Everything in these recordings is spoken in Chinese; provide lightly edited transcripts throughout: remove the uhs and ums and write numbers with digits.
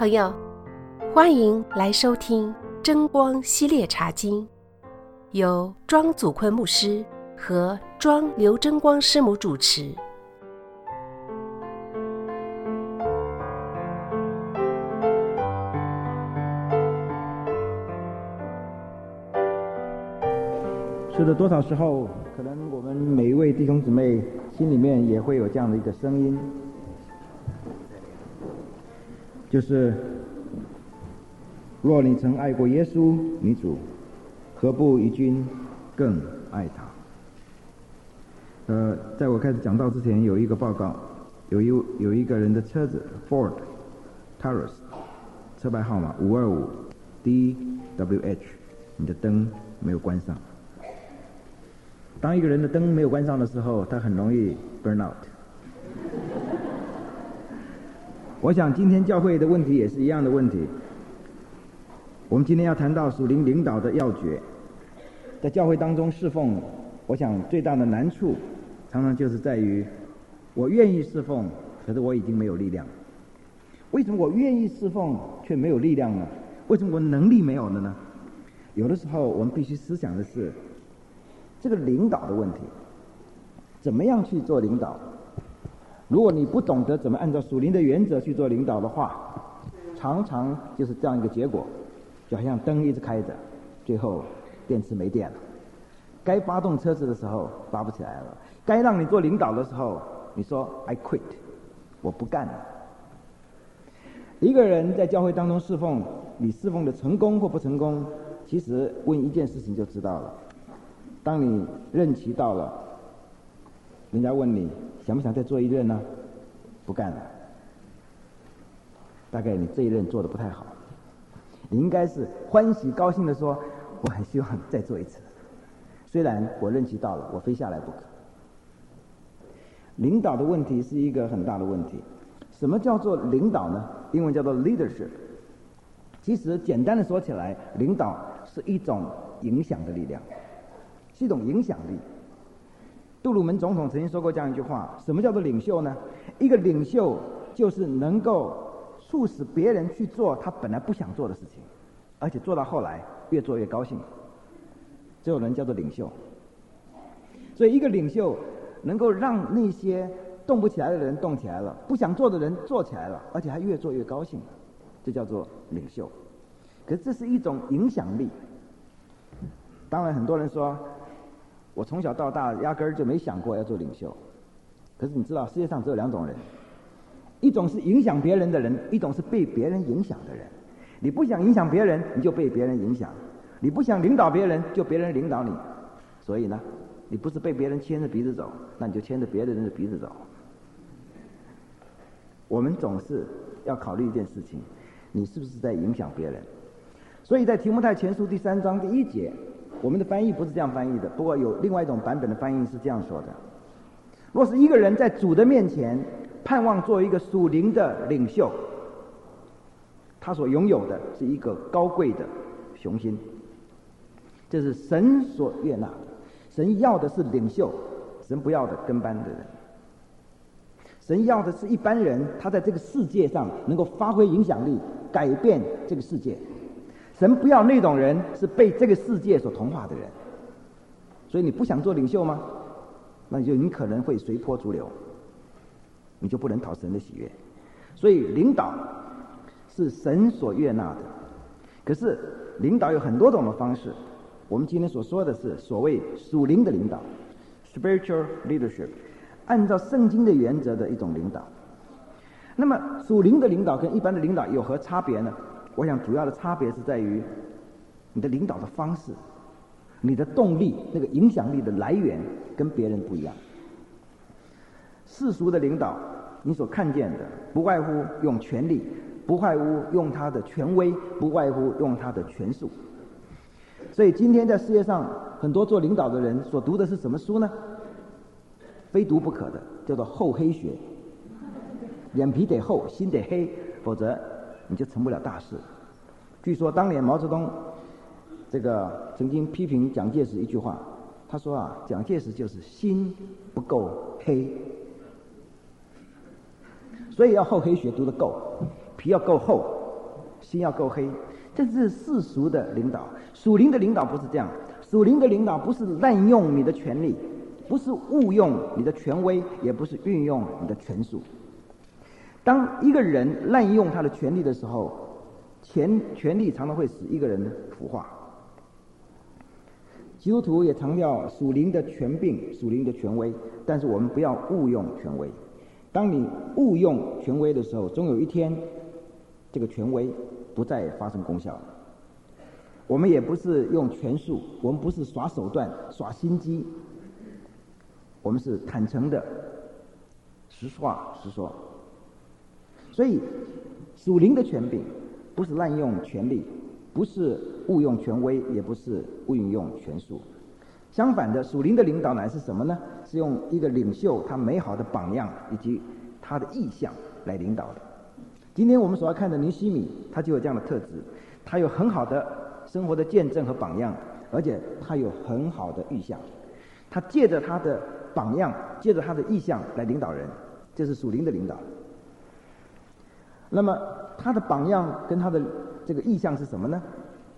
朋友，欢迎来收听真光系列茶经，由庄祖坤牧师和庄刘真光师母主持。 是的，多少时候可能我们每一位弟兄姊妹心里面也会有这样的一个声音，就是若你曾爱过耶稣你主，何不与君更爱他。在我开始讲道之前，有一个报告，有一个人的车子 Ford Taurus 车牌号码525 DWH， 你的灯没有关上。当一个人的灯没有关上的时候，他很容易 burn out。 我想今天教会的问题也是一样的问题。我们今天要谈到属灵领导的要诀。在教会当中侍奉，我想最大的难处常常就是在于我愿意侍奉，可是我已经没有力量。为什么我愿意侍奉却没有力量呢？为什么我能力没有了呢？有的时候我们必须思想的是这个领导的问题，怎么样去做领导？如果你不懂得怎么按照属灵的原则去做领导的话，常常就是这样一个结果，就好像灯一直开着，最后电池没电了。该发动车子的时候发不起来了，该让你做领导的时候，你说 I quit， 我不干了。一个人在教会当中侍奉，你侍奉的成功或不成功，其实问一件事情就知道了。当你任期到了，人家问你想不想再做一任呢？不干了，大概你这一任做得不太好。你应该是欢喜高兴地说，我很希望再做一次，虽然我任期到了，我非下来不可。领导的问题是一个很大的问题。什么叫做领导呢？英文叫做 leadership。 其实简单的说起来，领导是一种影响的力量，是一种影响力。杜鲁门总统曾经说过这样一句话，什么叫做领袖呢？一个领袖就是能够促使别人去做他本来不想做的事情，而且做到后来越做越高兴，这种人叫做领袖。所以一个领袖能够让那些动不起来的人动起来了，不想做的人做起来了，而且还越做越高兴，这叫做领袖。可是这是一种影响力。当然很多人说我从小到大压根儿就没想过要做领袖。可是你知道世界上只有两种人，一种是影响别人的人，一种是被别人影响的人。你不想影响别人，你就被别人影响；你不想领导别人，就别人领导你。所以呢，你不是被别人牵着鼻子走，那你就牵着别的人的鼻子走。我们总是要考虑一件事情，你是不是在影响别人。所以在提摩太前书第3章第1节，我们的翻译不是这样翻译的，不过有另外一种版本的翻译是这样说的：若是一个人在主的面前盼望做一个属灵的领袖，他所拥有的是一个高贵的雄心，这是神所悦纳的。神要的是领袖，神不要的跟班的人。神要的是一般人，他在这个世界上能够发挥影响力，改变这个世界。神不要那种人是被这个世界所同化的人。所以你不想做领袖吗？那你可能会随波逐流，你就不能讨神的喜悦。所以领导是神所悦纳的。可是领导有很多种的方式，我们今天所说的是所谓属灵的领导 spiritual leadership， 按照圣经的原则的一种领导。那么属灵的领导跟一般的领导有何差别呢？我想主要的差别是在于你的领导的方式，你的动力，那个影响力的来源跟别人不一样。世俗的领导，你所看见的不外乎用权力，不外乎用他的权威，不外乎用他的权术。所以今天在世界上很多做领导的人所读的是什么书呢？非读不可的，叫做厚黑学。脸皮得厚，心得黑，否则你就成不了大事。据说当年毛泽东曾经批评蒋介石一句话，他说蒋介石就是心不够黑，所以要厚黑学读得够，皮要够厚， 心要够黑。这是世俗的领导，属灵的领导不是这样。属灵的领导不是滥用你的权力，不是误用你的权威，也不是运用你的权术。当一个人滥用他的权力的时候，权力常常会使一个人腐化。基督徒也强调属灵的权柄、属灵的权威，但是我们不要误用权威。当你误用权威的时候，终有一天这个权威不再发生功效。我们也不是用权术，我们不是耍手段、耍心机，我们是坦诚的实话实说。所以属灵的权柄不是滥用权力，不是误用权威，也不是运用权术。相反的，属灵的领导乃是什么呢？是用一个领袖他美好的榜样以及他的意向来领导的。今天我们所要看的尼希米，他就有这样的特质，他有很好的生活的见证和榜样，而且他有很好的意向。他借着他的榜样，借着他的意向来领导人，这是属灵的领导。那么他的榜样跟他的这个意向是什么呢？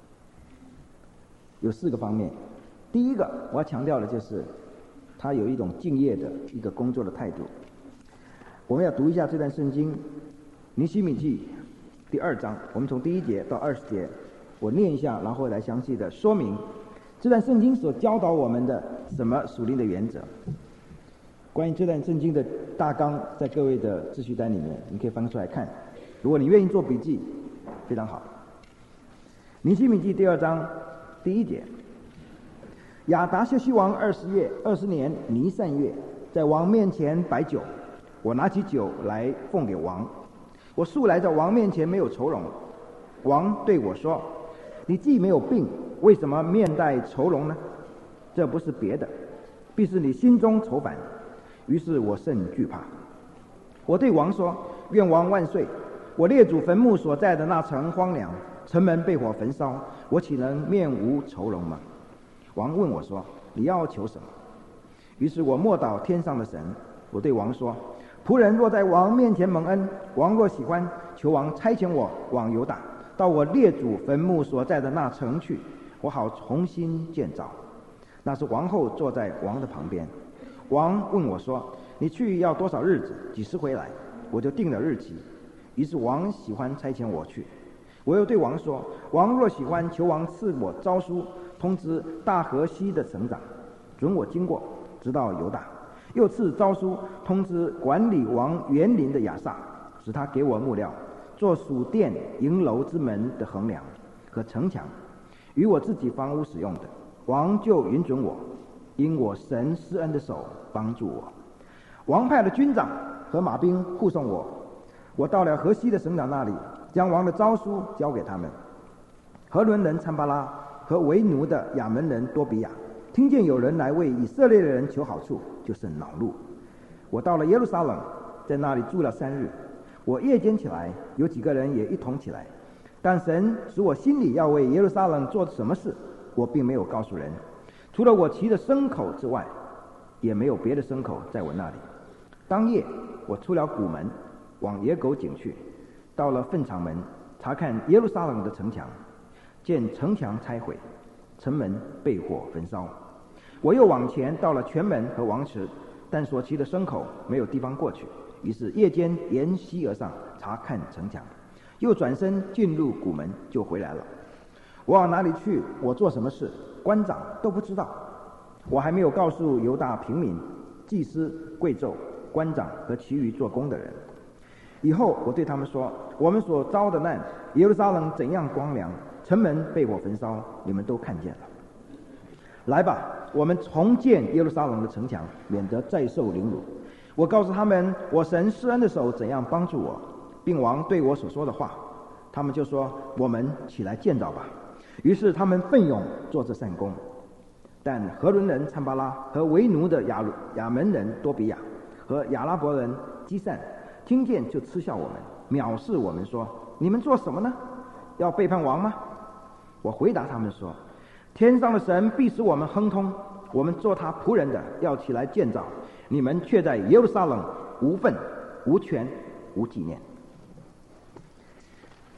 有4个方面。第一个我要强调的就是他有一种敬业的一个工作的态度。我们要读一下这段圣经，尼希米记第2章，我们从第1节到20节，我念一下，然后来详细的说明这段圣经所教导我们的什么属灵的原则。关于这段圣经的大纲，在各位的秩序单里面，你可以翻出来看。如果你愿意做笔记，非常好。尼希米记第2章第1节，亚达薛西王20年尼散月，在王面前摆酒，我拿起酒来奉给王。我素来在王面前没有愁容。王对我说：你既没有病，为什么面带愁容呢？这不是别的，必是你心中愁烦。于是我甚惧怕。我对王说：愿王万岁！我列祖坟墓所在的那城荒凉，城门被火焚烧，我岂能面无愁容吗？王问我说：你要求什么？于是我默祷天上的神。我对王说：仆人若在王面前蒙恩，王若喜欢，求王差遣我往犹大，到我列祖坟墓所在的那城去，我好重新建造。那时王后坐在王的旁边。王问我说：你去要多少日子，几时回来？我就定了日期。于是王喜欢差遣我去。我又对王说：王若喜欢，求王赐我诏书，通知大河西的省长，准我经过，直到犹大。又赐诏书通知管理王园林的亚萨，使他给我木料，做属殿营楼之门的横梁和城墙，与我自己房屋使用的。王就允准我，因我神施恩的手帮助我。王派了军长和马兵护送我。我到了河西的省长那里，将王的诏书交给他们。何伦人参巴拉和为奴的亚门人多比亚听见有人来为以色列的人求好处，就甚恼怒。我到了耶路撒冷，在那里住了3日。我夜间起来，有几个人也一同起来，但神使我心里要为耶路撒冷做什么事，我并没有告诉人。除了我骑的牲口之外，也没有别的牲口在我那里。当夜我出了谷门，往野狗井去，到了粪场门，查看耶路撒冷的城墙，见城墙拆毁，城门被火焚烧。我又往前到了泉门和王池，但所骑的牲口没有地方过去，于是夜间沿溪而上，查看城墙，又转身进入谷门，就回来了。我往哪里去，我做什么事，官长都不知道。我还没有告诉犹大平民、祭司、贵胄、官长和其余做工的人。以后我对他们说：我们所遭的难，耶路撒冷怎样光凉，城门被火焚烧，你们都看见了。来吧，我们重建耶路撒冷的城墙，免得再受凌辱。我告诉他们，我神施恩的手怎样帮助我，并王对我所说的话。他们就说：我们起来建造吧。于是他们奋勇做这善工。但何伦人参巴拉和为奴的亚门人多比亚和亚拉伯人基散听见，就嗤笑我们，藐视我们，说：你们做什么呢？要背叛王吗？我回答他们说：天上的神必使我们亨通，我们做他仆人的要起来建造，你们却在耶路撒冷无份、无权、无纪念。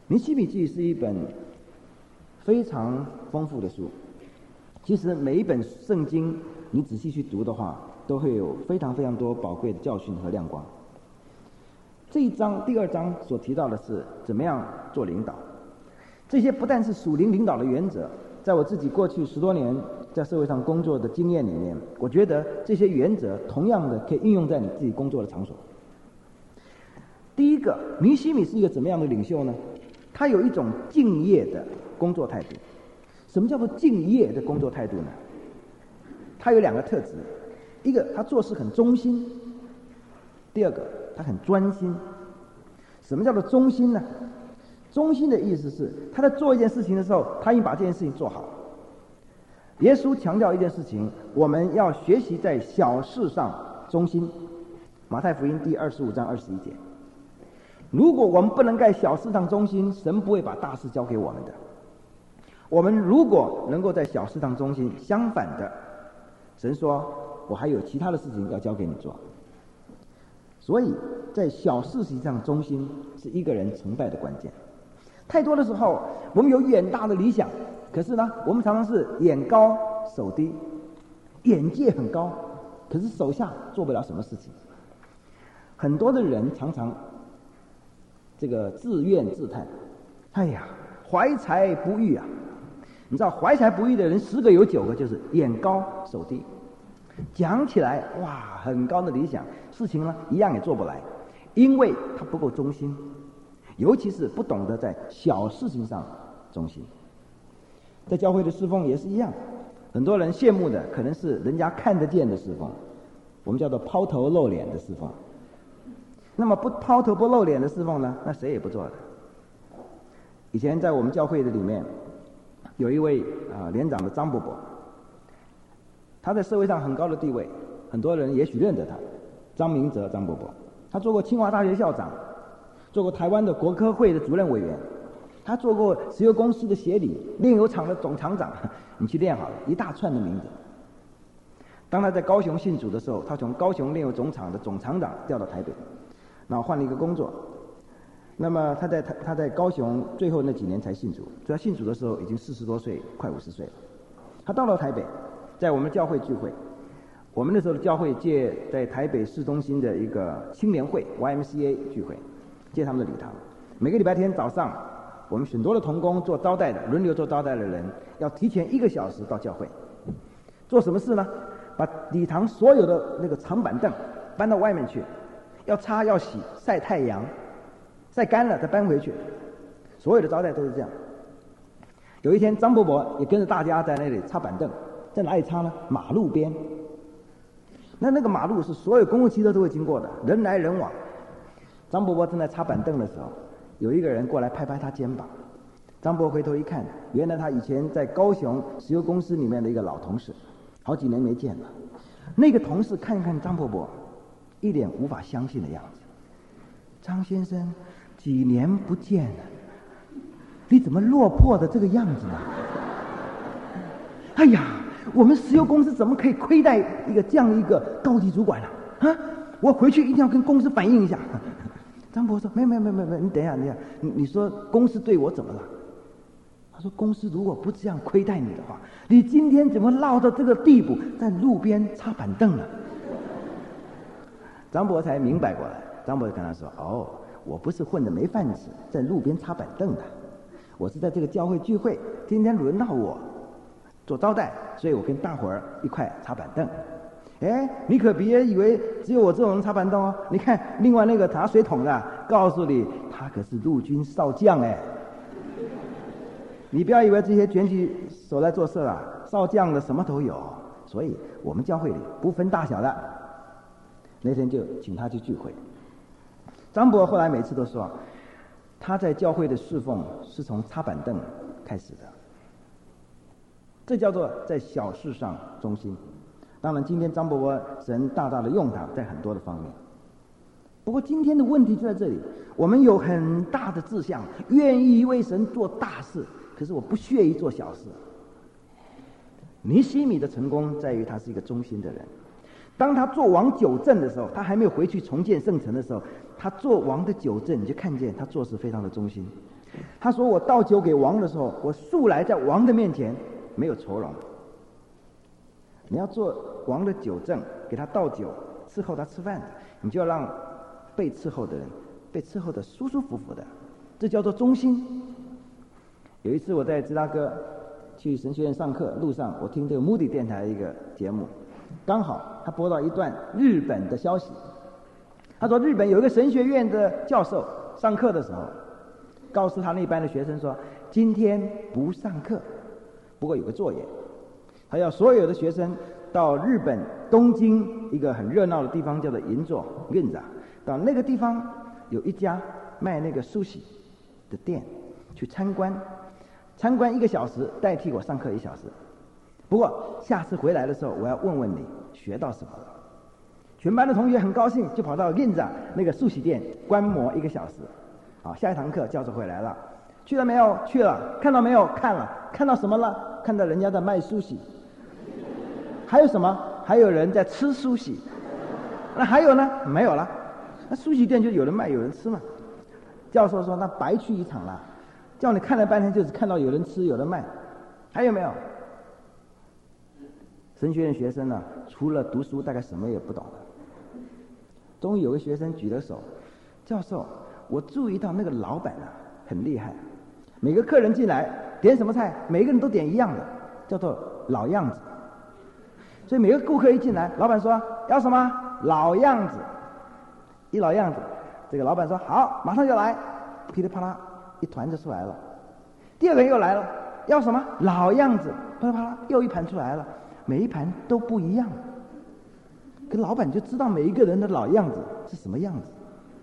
尼希米记是一本非常丰富的书，其实每一本圣经你仔细去读的话，都会有非常非常多宝贵的教训和亮光。这一章第2章所提到的是怎么样做领导，这些不但是属灵领导的原则，在我自己过去10多年在社会上工作的经验里面，我觉得这些原则同样的可以运用在你自己工作的场所。第一个，尼希米是一个怎么样的领袖呢？他有一种敬业的工作态度。什么叫做敬业的工作态度呢？他有2个特质，一个他做事很忠心，第二个他很专心。什么叫做忠心呢？忠心的意思是他在做一件事情的时候，他已经把这件事情做好。耶稣强调一件事情，我们要学习在小事上忠心。马太福音第25章21节。如果我们不能在小事上忠心，神不会把大事交给我们的。我们如果能够在小事上忠心，相反的，神说我还有其他的事情要交给你做。所以在小事情上忠心是一个人成败的关键。太多的时候我们有远大的理想，可是呢我们常常是眼高手低，眼界很高，可是手下做不了什么事情。很多的人常常这个自怨自叹，哎呀，怀才不遇啊！你知道怀才不遇的人10个有9个就是眼高手低，讲起来哇很高的理想，事情呢一样也做不来，因为他不够忠心，尤其是不懂得在小事情上忠心。在教会的侍奉也是一样，很多人羡慕的可能是人家看得见的侍奉，我们叫做抛头露脸的侍奉。那么不抛头不露脸的侍奉呢，那谁也不做的。以前在我们教会的里面有一位连长的张伯伯，他在社会上很高的地位，很多人也许认得他，张明哲张伯伯。他做过清华大学校长，做过台湾的国科会的主任委员，他做过石油公司的协理，炼油厂的总厂长，你去练好了，一大串的名字。当他在高雄信主的时候，他从高雄炼油总厂的总厂长调到台北，然后换了一个工作。那么他在高雄最后那几年才信主，所以他信主的时候已经40多岁，快50岁了。他到了台北，在我们教会聚会，我们那时候的教会借在台北市中心的一个青年会 YMCA 聚会，借他们的礼堂。每个礼拜天早上，我们许多的同工做招待的，轮流做招待的人，要提前1个小时到教会，做什么事呢？把礼堂所有的那个长板凳搬到外面去，要擦要洗，晒太阳，晒干了再搬回去。所有的招待都是这样。有一天张伯伯也跟着大家在那里擦板凳，在哪里擦呢？马路边。那个马路是所有公共汽车都会经过的，人来人往。张伯伯正在擦板凳的时候，有一个人过来拍拍他肩膀。张伯伯回头一看，原来他以前在高雄石油公司里面的一个老同事，好几年没见了。那个同事看看张伯伯，一脸无法相信的样子。张先生，几年不见了，你怎么落魄的这个样子呢？哎呀，我们石油公司怎么可以亏待这样一个高级主管呢？啊，我回去一定要跟公司反映一下。张伯说：没，你等一下，你说公司对我怎么了？他说：公司如果不这样亏待你的话，你今天怎么落到这个地步，在路边擦板凳了？张伯才明白过来，张伯就跟他说：哦，我不是混得没饭吃，在路边擦板凳的，我是在这个教会聚会，今天轮到我做招待，所以我跟大伙儿一块擦板凳。哎，你可别以为只有我这种人擦板凳哦，你看另外那个拿水桶的，告诉你他可是陆军少将哎。你不要以为这些卷起手来做事啊，少将的什么都有，所以我们教会里不分大小的。那天就请他去聚会。张伯后来每次都说，他在教会的侍奉是从擦板凳开始的，这叫做在小事上忠心。当然今天张伯伯神大大的用他在很多的方面，不过今天的问题就在这里，我们有很大的志向，愿意为神做大事，可是我不屑于做小事。尼希米的成功在于他是一个忠心的人。当他做王9镇的时候，他还没有回去重建圣城的时候，他做王的9镇，你就看见他做事非常的忠心。 他说我倒酒给王的时候，我素来在王的面前没有愁容。你要做王的酒政，给他倒酒，伺候他吃饭，你就要让被伺候的人被伺候的舒舒服服的，这叫做忠心。有一次我在芝加哥去神学院上课，路上我听这个 Moody 电台的一个节目，刚好他播到一段日本的消息。他说日本有一个神学院的教授上课的时候，告诉他那班的学生说，今天不上课，不过有个作业，他要所有的学生到日本东京一个很热闹的地方叫做银座 Ginza， 到那个地方有一家卖那个 sushi 的店去参观1个小时，代替我上课1小时。不过下次回来的时候，我要问问你学到什么了。全班的同学很高兴，就跑到 Ginza 那个寿喜店观摩1个小时。好，下一堂课教授回来了，去了没有？去了。看到没有？看了。看到什么了？看到人家在卖寿喜。还有什么？还有人在吃寿喜。那还有呢？没有了。那寿喜店就有人卖有人吃嘛。教授说那白去一场了，叫你看了半天就是看到有人吃有人卖。还有没有？神学院学生呢，除了读书大概什么也不懂了。终于有个学生举了手，教授，我注意到那个老板啊很厉害，每个客人进来点什么菜，每个人都点一样的，叫做老样子。所以每个顾客一进来，老板说要什么？老样子。一老样子，这个老板说好，马上就来，噼里啪啦一团就出来了。第二个人又来了，要什么？老样子，啪啦啪啦又一盘出来了，每一盘都不一样。可老板就知道每一个人的老样子是什么样子。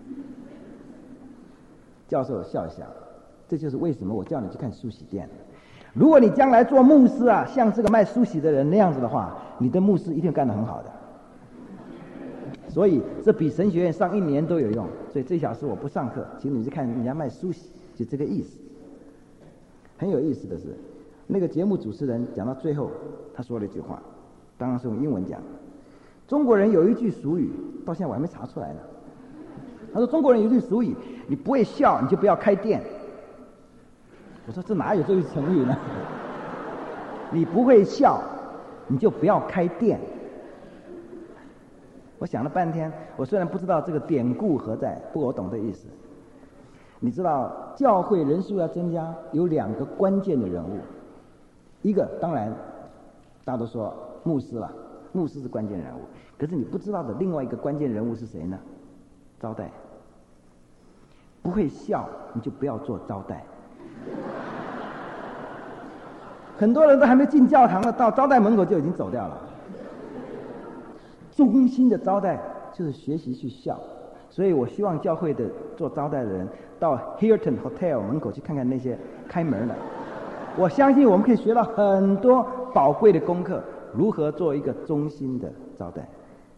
教授笑一笑，这就是为什么我叫你去看寿喜店。如果你将来做牧师啊，像这个卖寿喜的人那样子的话，你的牧师一定干得很好的。所以这比神学院上1年都有用。所以这1小时我不上课，请你去看人家卖寿喜，就这个意思。很有意思的是，那个节目主持人讲到最后，他说了一句话，当然是用英文讲。中国人有一句俗语，到现在我还没查出来呢。他说中国人有一句俗语，你不会笑你就不要开店。我说这哪有这句成语呢？你不会笑你就不要开店。我想了半天，我虽然不知道这个典故何在，不过我懂这意思。你知道教会人数要增加有2个关键的人物，一个当然大家都说牧师了，牧师是关键人物，可是你不知道的另外一个关键人物是谁呢？招待。不会笑你就不要做招待。很多人都还没进教堂了，到招待门口就已经走掉了。衷心的招待就是学习去笑，所以我希望教会的做招待的人到 Hilton Hotel 门口去看看那些开门的。我相信我们可以学到很多宝贵的功课，如何做一个忠心的招待。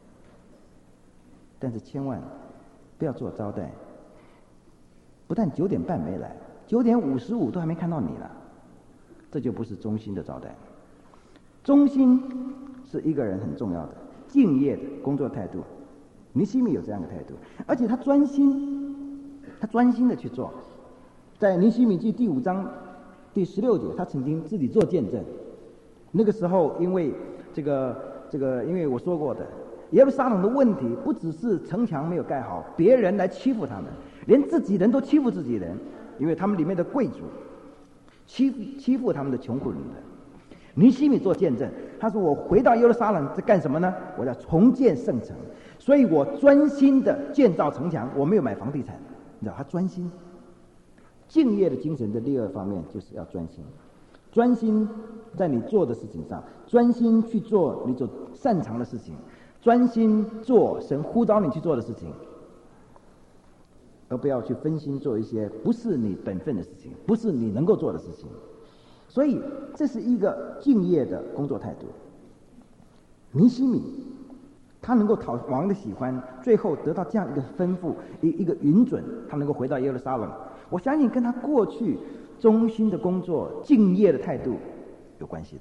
但是千万不要做招待，不但9点半没来，9点55都还没看到你了，这就不是忠心的招待。忠心是一个人很重要的敬业的工作态度。尼希米有这样的态度，而且他专心的去做。在尼希米记第5章第16节，他曾经自己做见证。那个时候因为因为我说过的，耶路撒冷的问题不只是城墙没有盖好，别人来欺负他们，连自己人都欺负自己人，因为他们里面的贵族欺负他们的穷苦人的。尼希米做见证，他说我回到耶路撒冷在干什么呢？我要重建圣城，所以我专心的建造城墙，我没有买房地产。你知道他专心敬业的精神的第2方面就是要专心，专心在你做的事情上，专心去做你所擅长的事情，专心做神呼召你去做的事情，而不要去分心做一些不是你本分的事情，不是你能够做的事情。所以这是一个敬业的工作态度。尼希米他能够讨王的喜欢，最后得到这样一个吩咐，一个允准，他能够回到耶路撒冷，我相信跟他过去忠心的工作敬业的态度有关系的。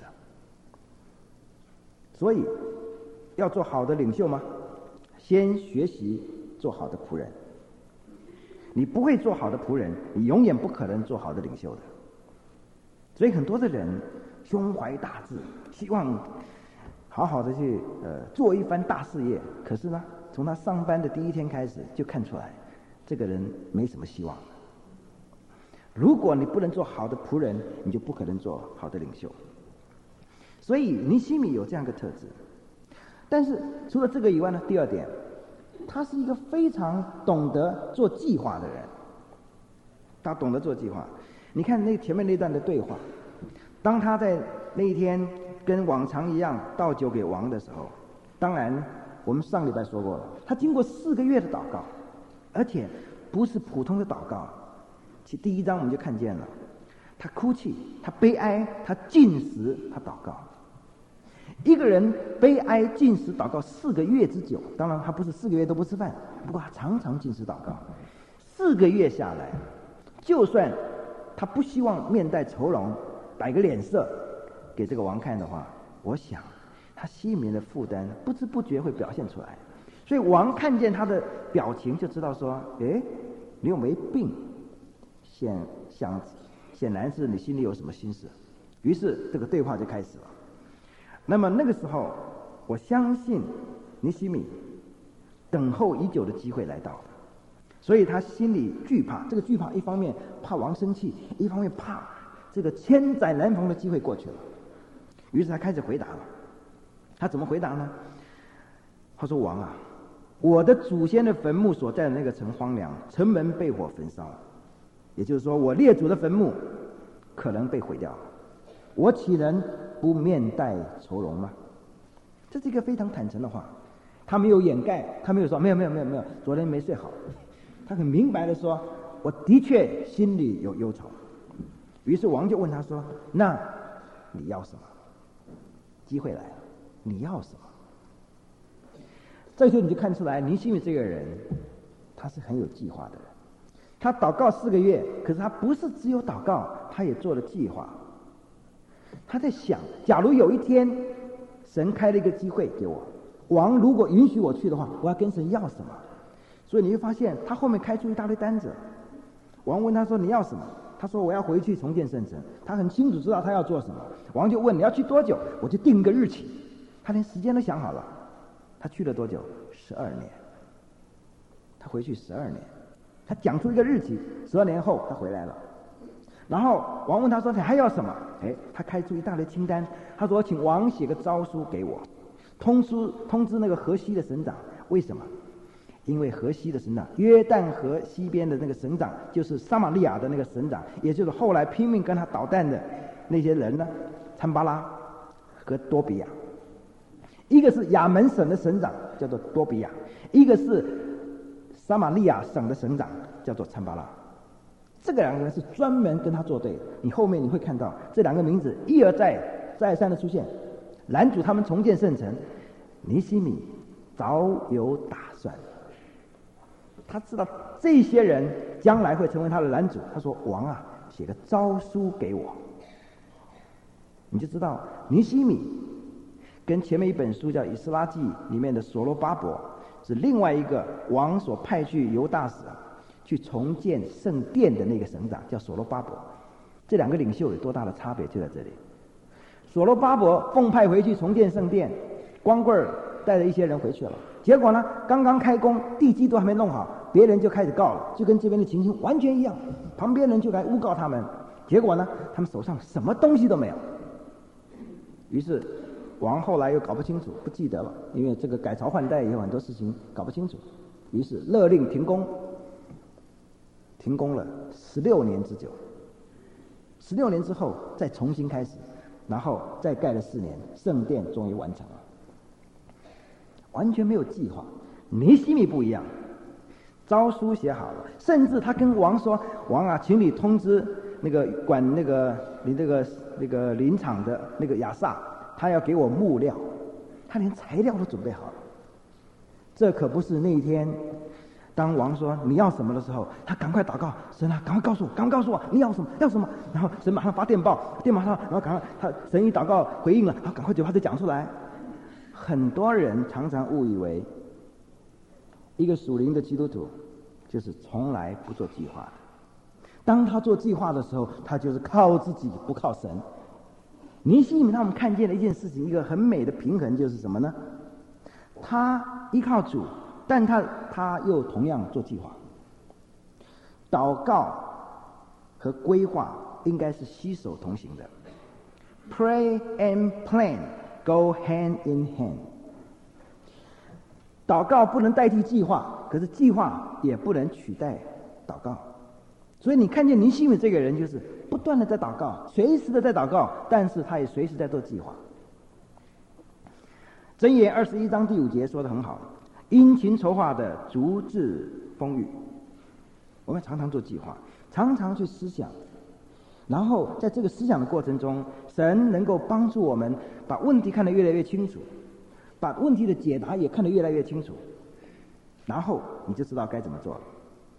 所以要做好的领袖吗？先学习做好的仆人。 你不会做好的仆人，你永远不可能做好的领袖的。所以很多的人胸怀大志，希望好好的去做一番大事业，可是呢，从他上班的第一天开始就看出来，这个人没什么希望。如果你不能做好的仆人，你就不可能做好的领袖。所以尼希米有这样一个特质。但是除了这个以外呢，第二点，他是一个非常懂得做计划的人。他懂得做计划。你看那前面那段的对话，当他在那一天跟往常一样倒酒给王的时候，当然我们上礼拜说过了，他经过4个月的祷告，而且不是普通的祷告。其第1章我们就看见了，他哭泣，他悲哀，他禁食，他祷告。一个人悲哀禁食祷告4个月之久，当然他不是4个月都不吃饭，不过他常常禁食祷告。4个月下来，就算他不希望面带愁容，摆个脸色给这个王看的话，我想他心里面的负担不知不觉会表现出来。所以王看见他的表情就知道说，诶，你有没病？显然是你心里有什么心事。于是这个对话就开始了。那么那个时候，我相信尼希米等候已久的机会来到了，所以他心里惧怕。这个惧怕一方面怕王生气，一方面怕这个千载难逢的机会过去了。于是他开始回答了。他怎么回答呢？他说：王啊，我的祖先的坟墓所在的那个城荒凉，城门被火焚烧，也就是说我列祖的坟墓可能被毁掉了，我岂能不面带愁容吗？这是一个非常坦诚的话，他没有掩盖，他没有说没有，昨天没睡好，他很明白的说，我的确心里有忧愁。于是王就问他说，那你要什么？机会来了，你要什么？这时候你就看出来，尼希米这个人他是很有计划的人。他祷告4个月，可是他不是只有祷告，他也做了计划。他在想，假如有一天神开了一个机会给我，王如果允许我去的话，我要跟神要什么？所以你会发现他后面开出一大堆单子。王问他说，你要什么？他说，我要回去重建圣城。他很清楚知道他要做什么。王就问，你要去多久？我就定个日期。他连时间都想好了。他去了多久？12年。他回去12年，他讲出一个日期，12年后他回来了。然后王问他说，你还要什么？他开出一大堆清单。他说，请王写个诏书给我，通知那个河西的省长。为什么？因为河西的省长，约旦河西边的那个省长，就是撒玛利亚的那个省长，也就是后来拼命跟他捣蛋的那些人呢，参巴拉和多比亚。一个是亚门省的省长，叫做多比亚；一个是撒玛利亚省的省长，叫做参巴拉。这个2个人是专门跟他作对的。你后面你会看到这2个名字一而再再三的出现，拦阻他们重建圣城。尼希米早有打算，他知道这些人将来会成为他的拦阻。他说，王啊，写个诏书给我。你就知道尼希米跟前面一本书叫《以斯拉记》里面的所罗巴伯是另外一个王所派去犹大使去重建圣殿的那个省长，叫所罗巴伯。这2个领袖有多大的差别就在这里。所罗巴伯奉派回去重建圣殿，光棍带着一些人回去了。结果呢，刚刚开工，地基都还没弄好，别人就开始告了，就跟这边的情形完全一样。旁边人就来诬告他们，结果呢，他们手上什么东西都没有。于是王后来又搞不清楚，不记得了，因为这个改朝换代也有很多事情搞不清楚。于是勒令停工，停工了16年之久。16年之后再重新开始，然后再盖了4年，圣殿终于完成了。完全没有计划。尼希米不一样，诏书写好了，甚至他跟王说，王啊，请你通知那个管那个林场的那个亚萨，他要给我木料，他连材料都准备好了。这可不是那一天当王说你要什么的时候，他赶快祷告，神啊，赶快告诉我你要什么要什么，然后神马上发电报上，然后赶快神一祷告回应了，他赶快嘴巴就讲出来。很多人常常误以为一个属灵的基督徒就是从来不做计划的。当他做计划的时候，他就是靠自己，不靠神。尼希米他们看见了一件事情，一个很美的平衡，就是什么呢？他依靠主，但他又同样做计划。祷告和规划应该是携手同行的。Pray and plan go hand in hand。祷告不能代替计划，可是计划也不能取代祷告。所以你看见尼希米这个人，就是不断的在祷告，随时的在祷告，但是他也随时在做计划。箴言21章第5节说得很好，殷勤筹划的足智丰裕。我们常常做计划，常常去思想，然后在这个思想的过程中，神能够帮助我们把问题看得越来越清楚，把问题的解答也看得越来越清楚，然后你就知道该怎么做了。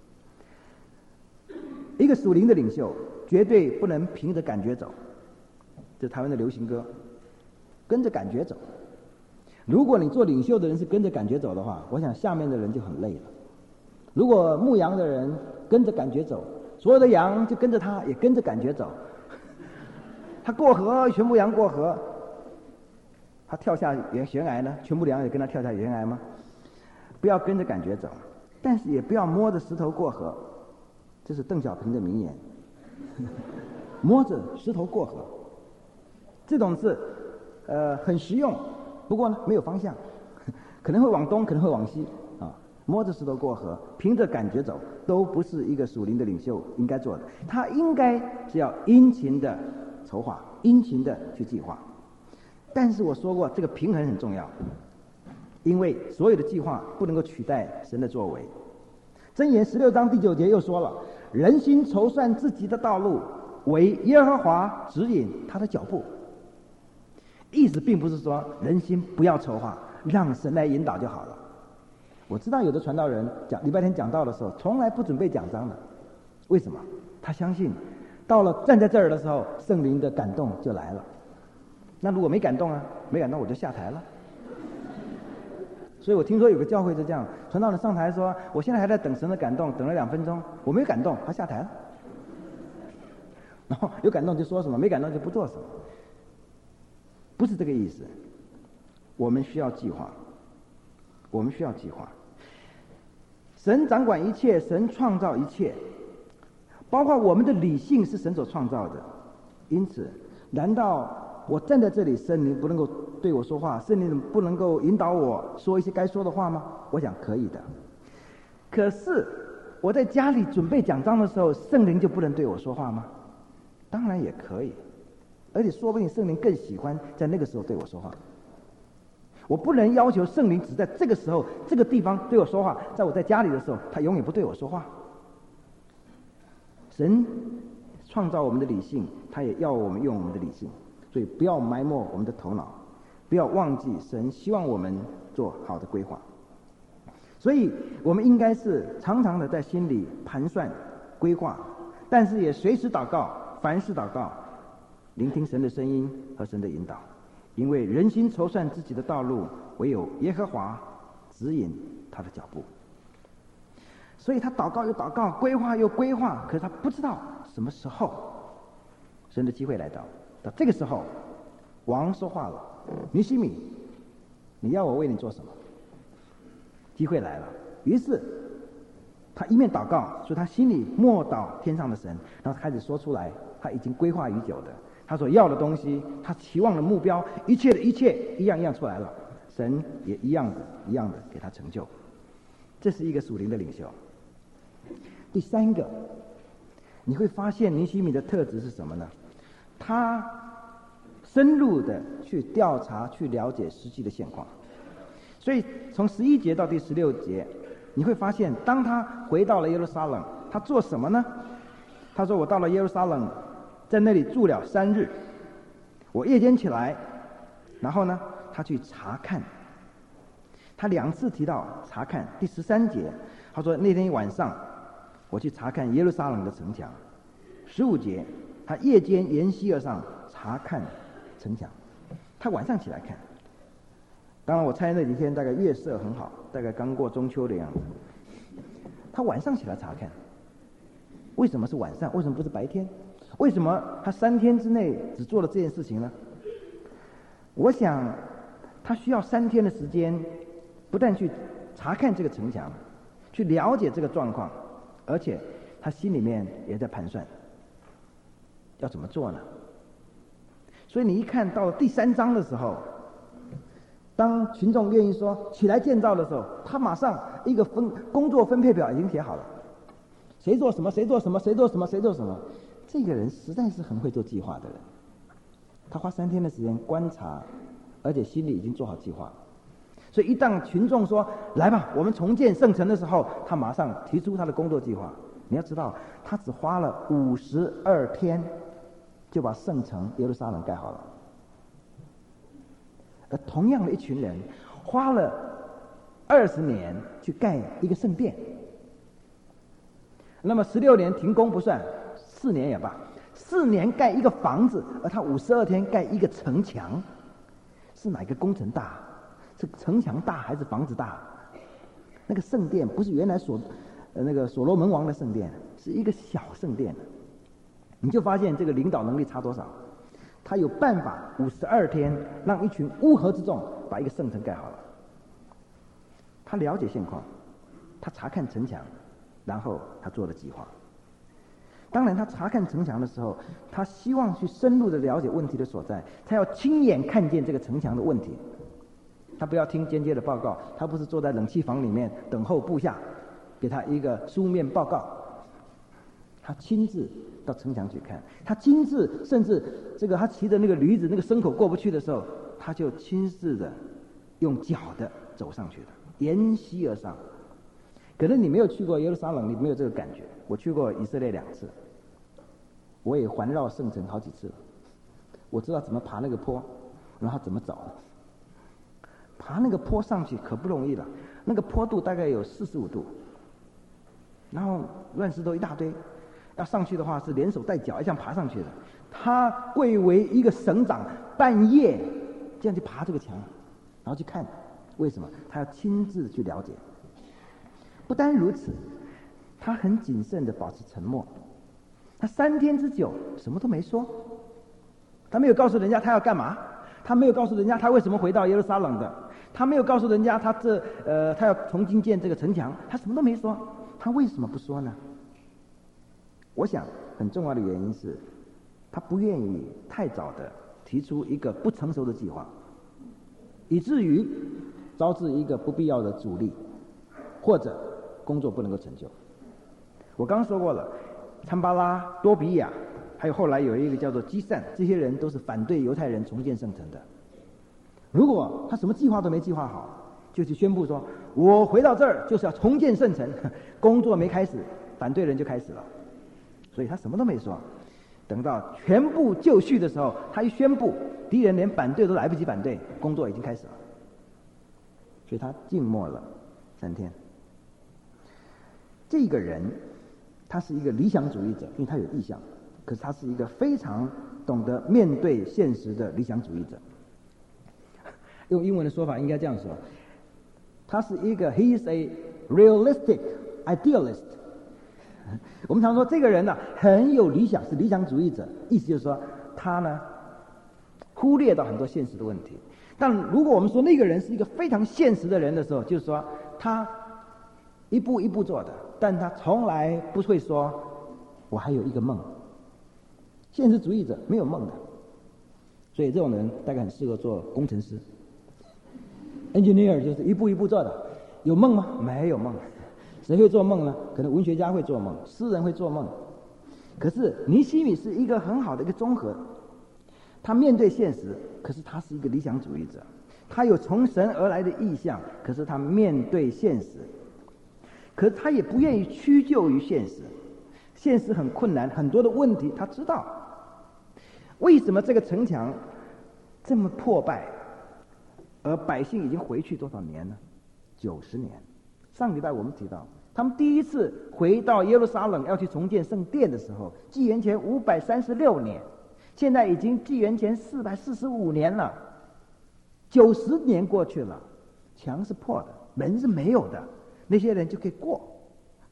一个属灵的领袖绝对不能凭着感觉走，这是台湾的流行歌，跟着感觉走。如果你做领袖的人是跟着感觉走的话，我想下面的人就很累了。如果牧羊的人跟着感觉走，所有的羊就跟着他，也跟着感觉走。他过河，全部羊过河；他跳下悬崖呢，全部羊也跟他跳下悬崖吗？不要跟着感觉走，但是也不要摸着石头过河。这是邓小平的名言。摸着石头过河，这种是很实用，不过呢没有方向，可能会往东，可能会往西啊。摸着石头过河，凭着感觉走，都不是一个属灵的领袖应该做的。他应该是要殷勤的筹划，殷勤的去计划。但是我说过，这个平衡很重要，因为所有的计划不能够取代神的作为。箴言16章第9节又说了，人心筹算自己的道路，为耶和华指引他的脚步。意思并不是说人心不要筹划，让神来引导就好了。我知道有的传道人讲礼拜天讲道的时候，从来不准备讲章的。为什么？他相信到了站在这儿的时候，圣灵的感动就来了。那如果没感动啊，没感动我就下台了。所以我听说有个教会是这样，传道人上台说，我现在还在等神的感动，等了2分钟，我没有感动，他下台了。然后有感动就说什么，没感动就不做什么。不是这个意思。我们需要计划，我们需要计划。神掌管一切，神创造一切，包括我们的理性是神所创造的。因此，难道我站在这里，圣灵不能够对我说话，圣灵不能够引导我说一些该说的话吗？我想可以的。可是我在家里准备讲章的时候，圣灵就不能对我说话吗？当然也可以，而且说不定圣灵更喜欢在那个时候对我说话。我不能要求圣灵只在这个时候这个地方对我说话，在我在家里的时候他永远不对我说话。神创造我们的理性，他也要我们用我们的理性，所以不要埋没我们的头脑，不要忘记神希望我们做好的规划。所以我们应该是常常的在心里盘算规划，但是也随时祷告，凡事祷告，聆听神的声音和神的引导。因为人心筹算自己的道路，唯有耶和华指引他的脚步。所以他祷告又祷告，规划又规划，可是他不知道什么时候神的机会来到。到这个时候，王说话了：“尼希米，你要我为你做什么？”机会来了。于是他一面祷告，所以他心里默祷天上的神，然后开始说出来他已经规划已久的，他所要的东西，他期望的目标，一切的一切一样一样出来了，神也一样的给他成就。这是一个属灵的领袖。第三个，你会发现尼希米的特质是什么呢？他深入的去调查，去了解实际的现况。所以从11节到第16节，你会发现当他回到了耶路撒冷，他做什么呢？他说：“我到了耶路撒冷，在那里住了3日。我夜间起来，然后呢，他去查看。他2次提到查看。第13节，他说那天晚上我去查看耶路撒冷的城墙。15节，他夜间沿西而上查看城墙。他晚上起来看。当然，我猜那几天大概月色很好，大概刚过中秋的样子。 他晚上起来查看。为什么是晚上？为什么不是白天？为什么他3天之内只做了这件事情呢？我想他需要3天的时间，不但去查看这个城墙，去了解这个状况，而且他心里面也在盘算要怎么做呢？所以你一看到了第3章的时候，当群众愿意说起来建造的时候，他马上一个工作分配表已经写好了，谁做什么，谁做什么，谁做什么，谁做什么。这个人实在是很会做计划的人，他花3天的时间观察，而且心里已经做好计划。所以一旦群众说来吧，我们重建圣城的时候，他马上提出他的工作计划。你要知道，他只花了52天就把圣城耶路撒冷盖好了。而同样的一群人花了20年去盖一个圣殿，那么16年停工不算，4年也罢，4年盖一个房子，而他52天盖一个城墙，是哪个工程大？是城墙大还是房子大？那个圣殿不是原来那个所罗门王的圣殿，是一个小圣殿。你就发现这个领导能力差多少。他有办法52天让一群乌合之众把一个圣城盖好了。他了解现况，他查看城墙，然后他做了计划。当然他查看城墙的时候，他希望去深入的了解问题的所在，他要亲眼看见这个城墙的问题。他不要听间接的报告，他不是坐在冷气房里面等候部下给他一个书面报告，他亲自到城墙去看，他亲自甚至他骑着那个驴子，那个牲口过不去的时候，他就亲自的用脚的走上去的，沿溪而上。可能你没有去过耶路撒冷，你没有这个感觉。我去过以色列2次，我也环绕圣城好几次了，我知道怎么爬那个坡，然后怎么走。爬那个坡上去可不容易了，那个坡度大概有45度，然后乱石头一大堆，要上去的话是连手带脚这样爬上去的。他贵为一个省长，半夜这样去爬这个墙，然后去看，为什么？他要亲自去了解。不单如此，他很谨慎地保持沉默。他3天之久什么都没说，他没有告诉人家他要干嘛，他没有告诉人家他为什么回到耶路撒冷的，他没有告诉人家他要重新建这个城墙，他什么都没说。他为什么不说呢？我想很重要的原因是，他不愿意太早的提出一个不成熟的计划，以至于招致一个不必要的阻力，或者工作不能够成就。我刚刚说过了，参巴拉、多比亚，还有后来有一个叫做基善，这些人都是反对犹太人重建圣城的。如果他什么计划都没计划好，就去宣布说我回到这儿就是要重建圣城，工作没开始，反对人就开始了。所以他什么都没说，等到全部就绪的时候，他一宣布，敌人连反对都来不及反对，工作已经开始了。所以他静默了3天。这个人他是一个理想主义者，因为他有意向，可是他是一个非常懂得面对现实的理想主义者。用英文的说法应该这样说，他是一个 he is a realistic idealist。 我们常说这个人呢很有理想，是理想主义者，意思就是说他呢忽略到很多现实的问题。但如果我们说那个人是一个非常现实的人的时候，就是说他一步一步做的，但他从来不会说我还有一个梦。现实主义者没有梦的，所以这种人大概很适合做工程师。engineer 就是一步一步做的，有梦吗？没有梦。谁会做梦呢？可能文学家会做梦，诗人会做梦。可是尼希米是一个很好的一个综合，他面对现实，可是他是一个理想主义者，他有从神而来的意向，可是他面对现实，可是他也不愿意屈就于现实。现实很困难，很多的问题他知道。为什么这个城墙这么破败，而百姓已经回去多少年呢？90年。上礼拜我们提到，他们第一次回到耶路撒冷要去重建圣殿的时候，纪元前536年，现在已经纪元前445年了，90年过去了，墙是破的，门是没有的，那些人就可以过，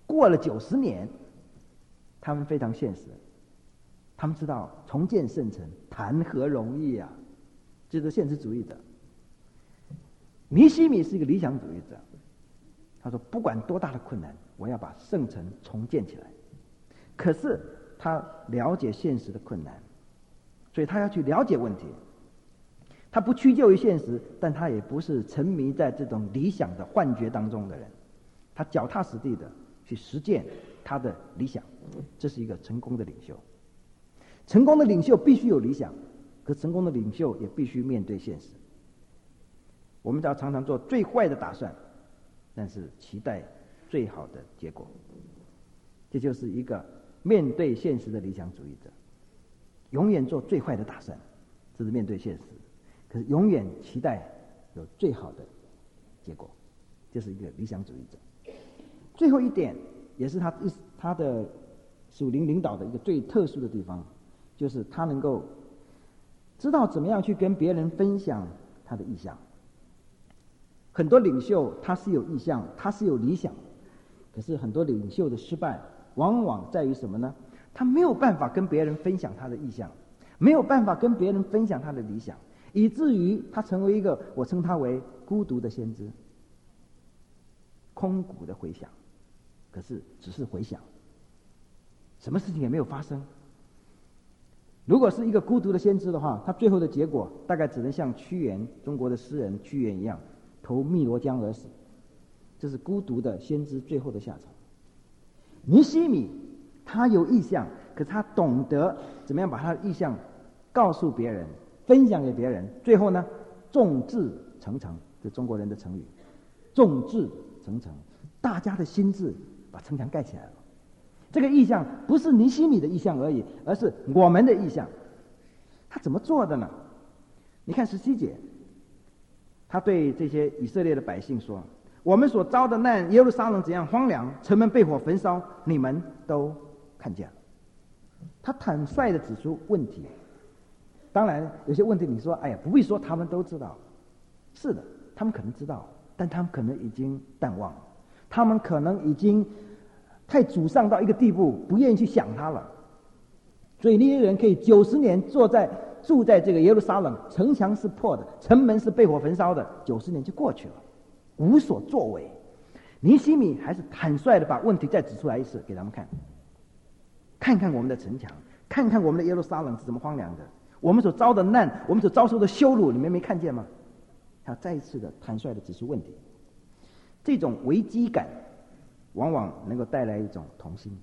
过了90年，他们非常现实，他们知道重建圣城谈何容易啊，这是现实主义者。尼希米是一个理想主义者，他说不管多大的困难，我要把圣城重建起来。可是他了解现实的困难，所以他要去了解问题。他不屈就于现实，但他也不是沉迷在这种理想的幻觉当中的人，他脚踏实地的去实践他的理想，这是一个成功的领袖。成功的领袖必须有理想，可成功的领袖也必须面对现实。我们要常常做最坏的打算，但是期待最好的结果。这就是一个面对现实的理想主义者，永远做最坏的打算，这是面对现实，可是永远期待有最好的结果，这是一个理想主义者。最后一点也是他的属灵领导的一个最特殊的地方，就是他能够知道怎么样去跟别人分享他的意向。很多领袖他是有意向，他是有理想，可是很多领袖的失败往往在于什么呢？他没有办法跟别人分享他的意向，没有办法跟别人分享他的理想，以至于他成为一个，我称他为孤独的先知，空谷的回响，可是只是回响，什么事情也没有发生。如果是一个孤独的先知的话，他最后的结果大概只能像屈原，中国的诗人屈原一样，投汨罗江而死。这是孤独的先知最后的下场。尼希米他有意向，可是他懂得怎么样把他的意向告诉别人，分享给别人，最后呢众志成城，这中国人的成语，众志成城，大家的心智把城墙盖起来了。这个意向不是尼希米的意向而已，而是我们的意向。他怎么做的呢？你看17节，他对这些以色列的百姓说，我们所遭的难，耶路撒冷怎样荒凉，城门被火焚烧，你们都看见了。他坦率地指出问题。当然有些问题你说哎呀不必说，他们都知道。是的，他们可能知道，但他们可能已经淡忘了，他们可能已经太沮丧到一个地步，不愿意去想他了。所以那些人可以90年住在这个耶路撒冷，城墙是破的，城门是被火焚烧的，90年就过去了，无所作为。尼希米还是坦率的把问题再指出来一次给他们看，看看我们的城墙，看看我们的耶路撒冷是怎么荒凉的，我们所遭的难，我们所遭受的羞辱，你们没看见吗？他再一次的坦率的指出问题。这种危机感往往能够带来一种同心。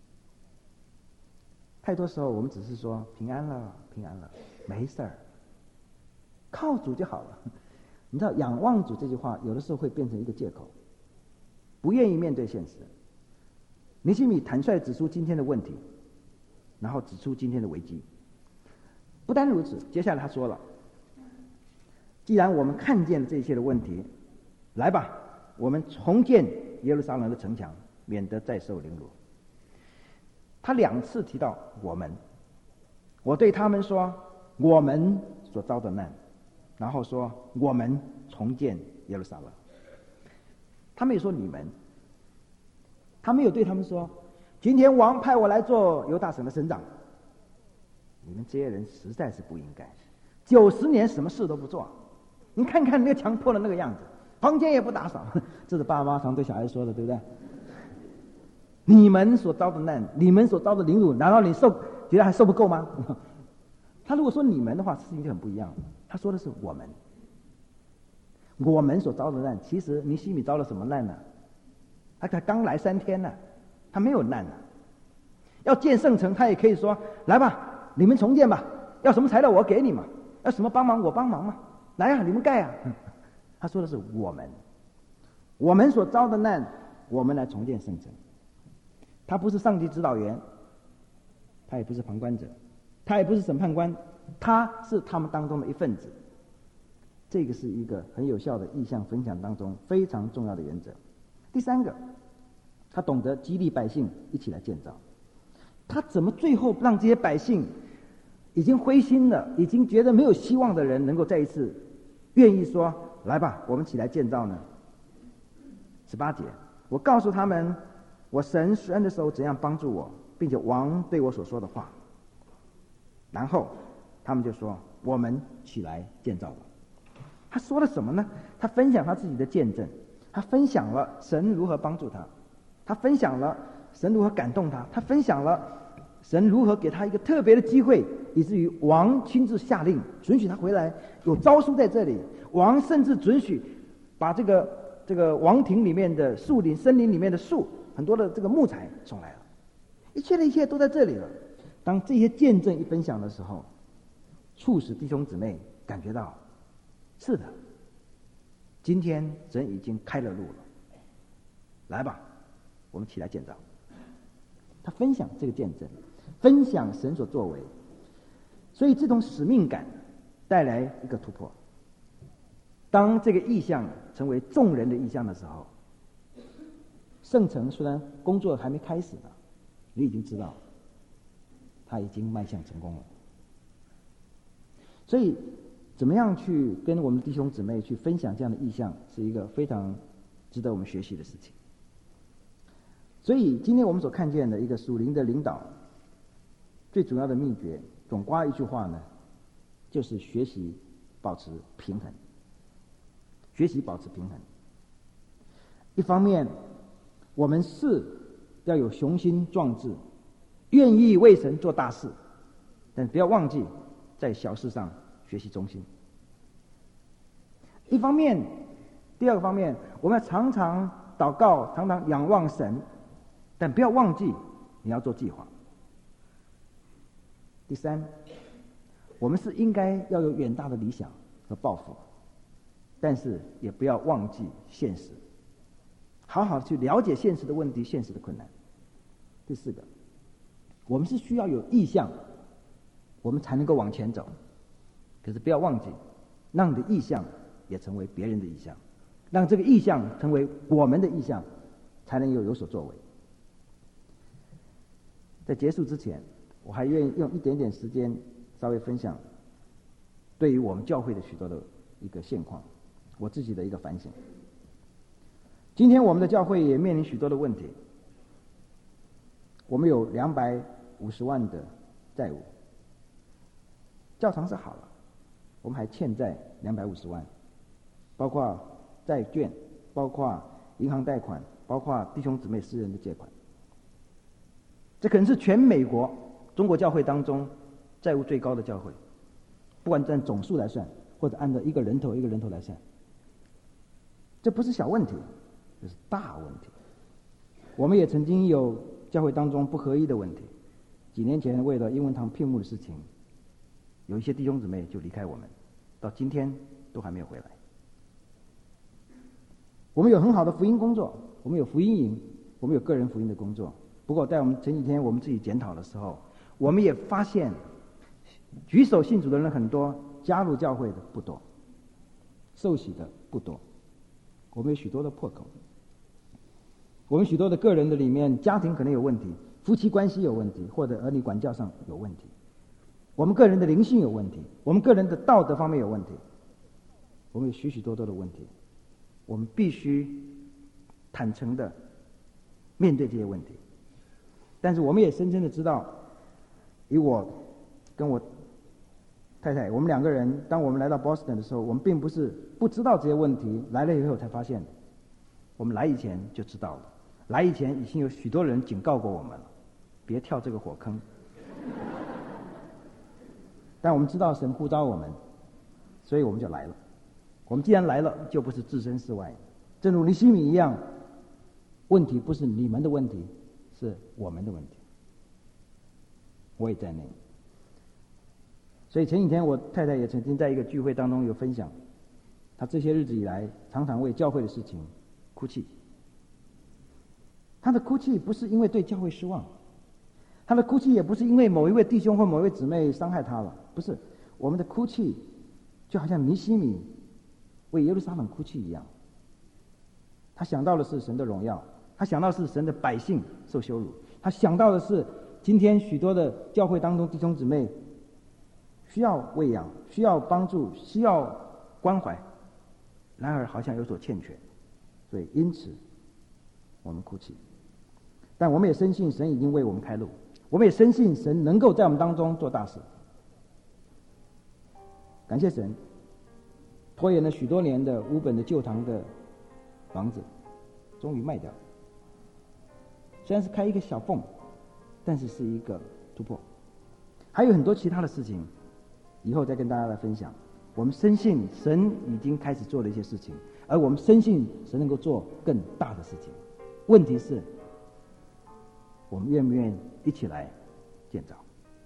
太多时候我们只是说平安了，平安了，没事儿，靠主就好了。你知道仰望主这句话有的时候会变成一个借口，不愿意面对现实。尼希米坦率指出今天的问题，然后指出今天的危机。不单如此，接下来他说了，既然我们看见了这些的问题，来吧，我们重建耶路撒冷的城墙，免得再受凌辱。他2次提到我们，我对他们说我们所遭的难，然后说我们重建耶路撒冷。他没有说你们，他没有对他们说今天王派我来做犹大省的省长，你们这些人实在是不应该，90年什么事都不做，你看看那个墙破了那个样子，房间也不打扫，这是爸妈常对小孩说的，对不对？你们所遭的难，你们所遭的凌辱，难道你觉得还受不够吗？他如果说你们的话，事情就很不一样了。他说的是我们，我们所遭的难。其实尼希米遭了什么难呢？他才刚来3天呢，他没有难呢。要建圣城，他也可以说来吧，你们重建吧，要什么材料我给你嘛，要什么帮忙我帮忙嘛，来啊，你们盖啊。他说的是我们所遭的难，我们来重建圣城。他不是上级指导员，他也不是旁观者，他也不是审判官，他是他们当中的一份子。这个是一个很有效的意向分享当中非常重要的原则。第3个，他懂得激励百姓一起来建造。他怎么最后让这些百姓已经灰心了，已经觉得没有希望的人能够再一次愿意说来吧，我们起来建造呢？18节，我告诉他们， 我神施恩的时候怎样帮助我，并且王对我所说的话。然后他们就说：我们起来建造吧。他说了什么呢？他分享他自己的见证，他分享了神如何帮助他，他分享了神如何感动他，他分享了神如何给他一个特别的机会，以至于王亲自下令准许他回来，有诏书在这里。王甚至准许把这个王庭里面的树林、森林里面的树，很多的这个木材送来了，一切的一切都在这里了。当这些见证一分享的时候，促使弟兄姊妹感觉到，是的，今天神已经开了路了，来吧，我们起来建造。他分享这个见证，分享神所作为，所以这种使命感带来一个突破。当这个意向成为众人的意向的时候，圣城虽然工作还没开始呢，你已经知道他已经迈向成功了。所以怎么样去跟我们弟兄姊妹去分享这样的意向，是一个非常值得我们学习的事情。所以今天我们所看见的一个属灵的领导，最主要的秘诀，总括一句话呢，就是学习保持平衡。学习保持平衡。一方面，我们是要有雄心壮志，愿意为神做大事，但不要忘记在小事上学习忠心。一方面，第二个方面，我们要常常祷告，常常仰望神，但不要忘记你要做计划。第三，我们是应该要有远大的理想和抱负，但是也不要忘记现实，好好去了解现实的问题、现实的困难。第四个，我们是需要有意向，我们才能够往前走。可是不要忘记，让你的意向也成为别人的意向，让这个意向成为我们的意向，才能有所作为。在结束之前，我还愿意用一点点时间稍微分享对于我们教会的许多的一个现况，我自己的一个反省。今天我们的教会也面临许多的问题，我们有250万的债务，教堂是好了，我们还欠债250万，包括债券，包括银行贷款，包括弟兄姊妹私人的借款。这可能是全美国中国教会当中债务最高的教会，不管按总数来算，或者按照一个人头来算，这不是小问题，这是大问题。我们也曾经有教会当中不合一的问题，几年前为了英文堂聘牧的事情，有一些弟兄姊妹就离开我们，到今天都还没有回来。我们有很好的福音工作，我们有福音营，我们有个人福音的工作。不过在我们前几天我们自己检讨的时候，我们也发现举手信主的人很多，加入教会的不多，受洗的不多，我们有许多的破口。我们许多的个人的里面，家庭可能有问题，夫妻关系有问题，或者儿女管教上有问题，我们个人的灵性有问题，我们个人的道德方面有问题，我们有许许多多的问题，我们必须坦诚的面对这些问题。但是我们也深深的知道，以我跟我太太，我们2个人，当我们来到 Boston 的时候，我们并不是不知道这些问题，来了以后才发现，我们来以前就知道了，来以前已经有许多人警告过我们了，别跳这个火坑。但我们知道神呼召我们，所以我们就来了。我们既然来了，就不是置身事外。正如尼希米一样，问题不是你们的问题，是我们的问题，我也在内。所以前几天我太太也曾经在一个聚会当中有分享，她这些日子以来常常为教会的事情哭泣。她的哭泣不是因为对教会失望，她的哭泣也不是因为某一位弟兄或某一位姊妹伤害她了，不是。我们的哭泣就好像尼希米为耶路撒冷哭泣一样，他想到的是神的荣耀，他想到的是神的百姓受羞辱，他想到的是今天许多的教会当中弟兄姊妹需要喂养，需要帮助，需要关怀，然而好像有所欠缺，所以因此我们哭泣。 但我们也深信神已经为我们开路，我们也深信神能够在我们当中做大事。感谢神，拖延了许多年的5本的旧堂的房子终于卖掉，虽然是开一个小缝，但是是一个突破。还有很多其他的事情，以后再跟大家来分享。我们深信神已经开始做了一些事情，而我们深信神能够做更大的事情。问题是，我们愿不愿意一起来建造？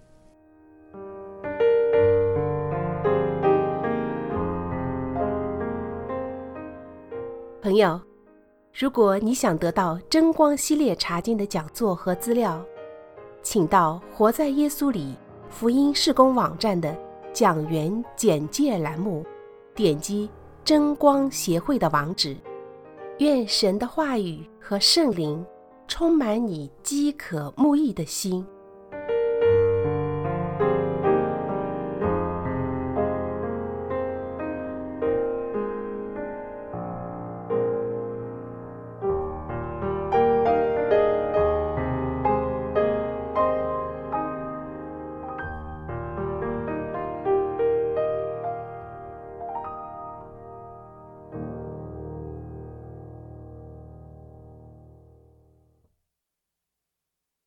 朋友，如果你想得到真光系列查经的讲座和资料，请到活在耶稣里福音事工网站的讲员简介栏目，点击真光协会的网址。愿神的话语和圣灵充满你饥渴慕义的心。